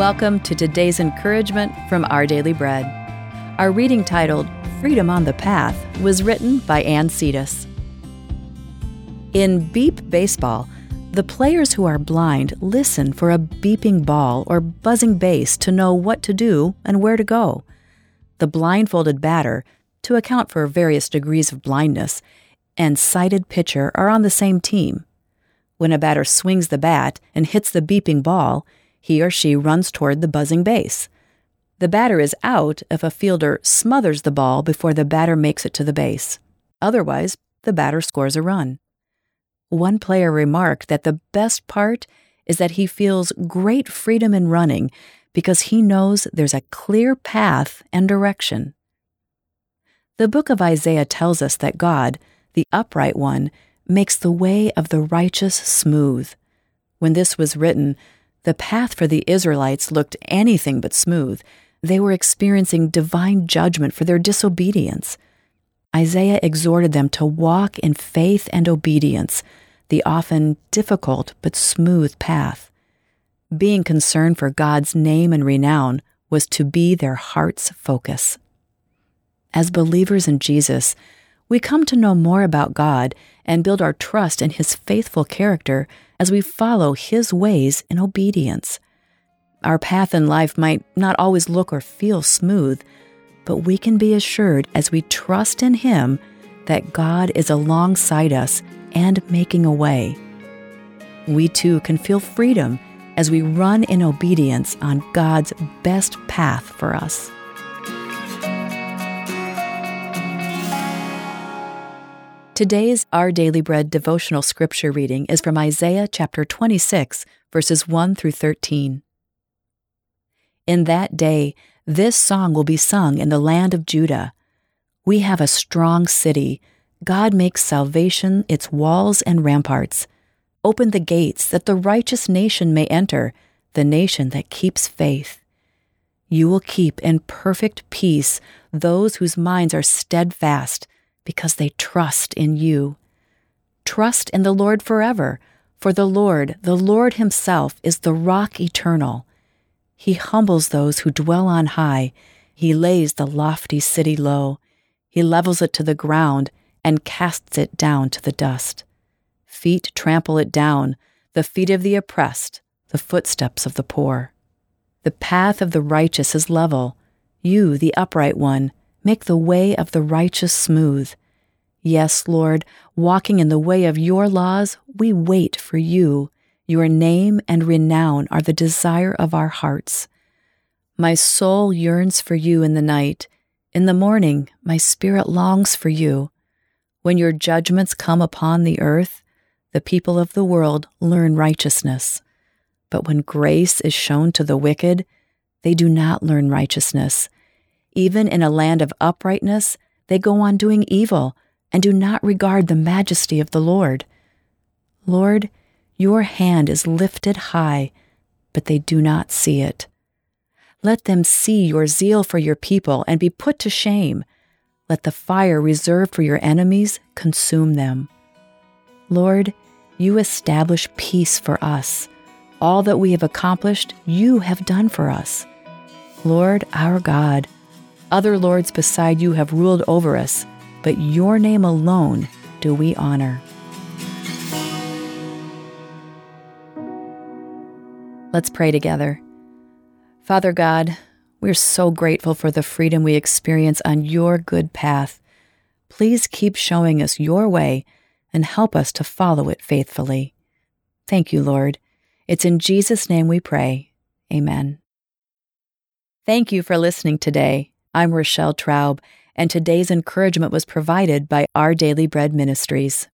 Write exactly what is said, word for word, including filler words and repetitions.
Welcome to today's encouragement from Our Daily Bread. Our reading titled Freedom on the Path was written by Ann Cetus. In beep baseball, the players who are blind listen for a beeping ball or buzzing base to know what to do and where to go. The blindfolded batter, to account for various degrees of blindness, and sighted pitcher are on the same team. When a batter swings the bat and hits the beeping ball, he or she runs toward the buzzing base. The batter is out if a fielder smothers the ball before the batter makes it to the base. Otherwise, the batter scores a run. One player remarked that the best part is that he feels great freedom in running because he knows there's a clear path and direction. The book of Isaiah tells us that God, the upright one, makes the way of the righteous smooth. When this was written, the path for the Israelites looked anything but smooth. They were experiencing divine judgment for their disobedience. Isaiah exhorted them to walk in faith and obedience, the often difficult but smooth path. Being concerned for God's name and renown was to be their heart's focus. As believers in Jesus, we come to know more about God and build our trust in His faithful character as we follow His ways in obedience. Our path in life might not always look or feel smooth, but we can be assured as we trust in Him that God is alongside us and making a way. We too can feel freedom as we run in obedience on God's best path for us. Today's Our Daily Bread devotional scripture reading is from Isaiah chapter twenty-six, verses one through thirteen. In that day, this song will be sung in the land of Judah. We have a strong city. God makes salvation its walls and ramparts. Open the gates that the righteous nation may enter, the nation that keeps faith. You will keep in perfect peace those whose minds are steadfast, because they trust in you. Trust in the Lord forever, for the Lord, the Lord Himself, is the rock eternal. He humbles those who dwell on high. He lays the lofty city low. He levels it to the ground and casts it down to the dust. Feet trample it down, the feet of the oppressed, the footsteps of the poor. The path of the righteous is level. You, the upright one, make the way of the righteous smooth. Yes, Lord, walking in the way of your laws, we wait for you. Your name and renown are the desire of our hearts. My soul yearns for you in the night. In the morning, my spirit longs for you. When your judgments come upon the earth, the people of the world learn righteousness. But when grace is shown to the wicked, they do not learn righteousness. Even in a land of uprightness, they go on doing evil and do not regard the majesty of the Lord. Lord, your hand is lifted high, but they do not see it. Let them see your zeal for your people and be put to shame. Let the fire reserved for your enemies consume them. Lord, you establish peace for us. All that we have accomplished, you have done for us. Lord, our God, other lords beside you have ruled over us, but your name alone do we honor. Let's pray together. Father God, we're so grateful for the freedom we experience on your good path. Please keep showing us your way and help us to follow it faithfully. Thank you, Lord. It's in Jesus' name we pray. Amen. Thank you for listening today. I'm Rochelle Traub, and today's encouragement was provided by Our Daily Bread Ministries.